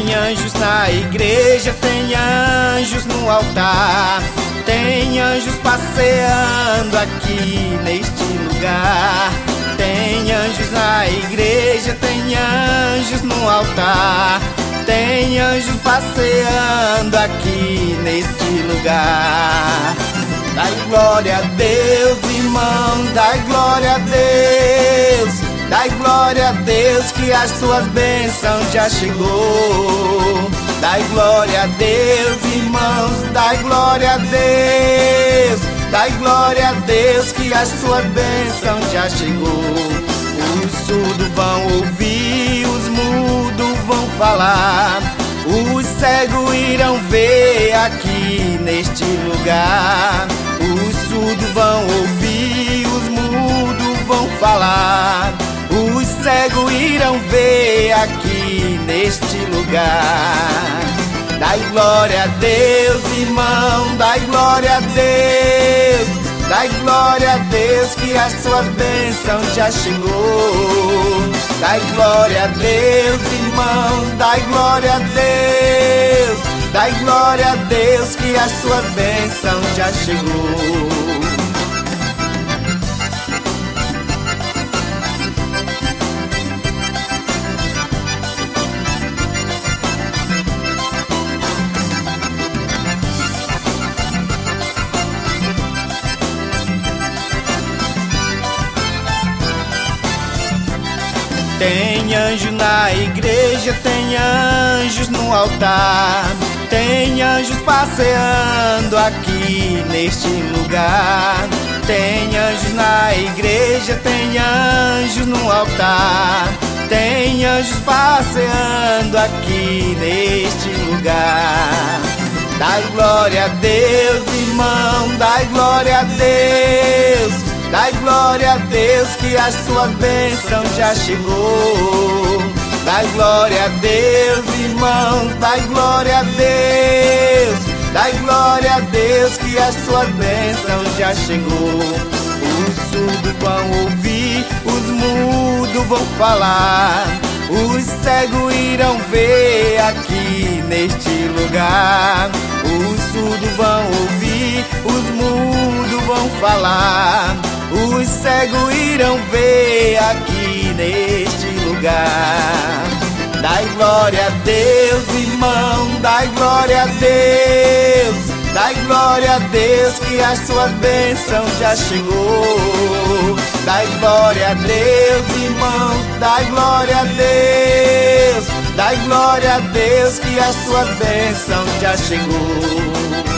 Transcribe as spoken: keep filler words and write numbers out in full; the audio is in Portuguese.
Tem anjos na igreja, tem anjos no altar, tem anjos passeando aqui neste lugar. Tem anjos na igreja, tem anjos no altar, tem anjos passeando aqui neste lugar. Dai glória a Deus, irmãos, dai glória a Deus, dai glória a Deus que as suas bênçãos já chegou. Dai glória a Deus, irmãos, dai glória a Deus, dai glória a Deus que as suas bênçãos já chegou. Os surdos vão ouvir, os mudos vão falar, os cegos irão ver aqui neste lugar. Os surdos vão ouvir, os mudos vão falar, os cegos irão ver aqui neste lugar. Dai glória a Deus, irmão, dai glória a Deus, dai glória a Deus que as suas bênçãos já chegou. Dai glória a Deus, irmãos, dai glória a Deus, dai glória a Deus que as suas bênçãos já chegou. Tem anjo na igreja, tem anjos no altar, tem anjos passeando aqui neste lugar. Tem anjos na igreja, tem anjos no altar, tem anjos passeando aqui neste lugar. Dai glória a Deus, irmão, dai glória a Deus, dai glória a Deus que as suas bênçãos já chegou. Dai glória a Deus, irmãos, dai glória a Deus, dai glória a Deus que as suas bênçãos já chegou. Os surdos vão ouvir, os mudos vão falar, os cegos irão ver aqui neste lugar. Os surdos vão ouvir, os mudos vão falar, os cegos irão ver aqui neste lugar. Dai glória a Deus, irmão, dai glória a Deus, dai glória a Deus que as suas bênçãos já chegou. Dai glória a Deus, irmão, dai glória a Deus, dai glória a Deus que as suas bênçãos já chegou.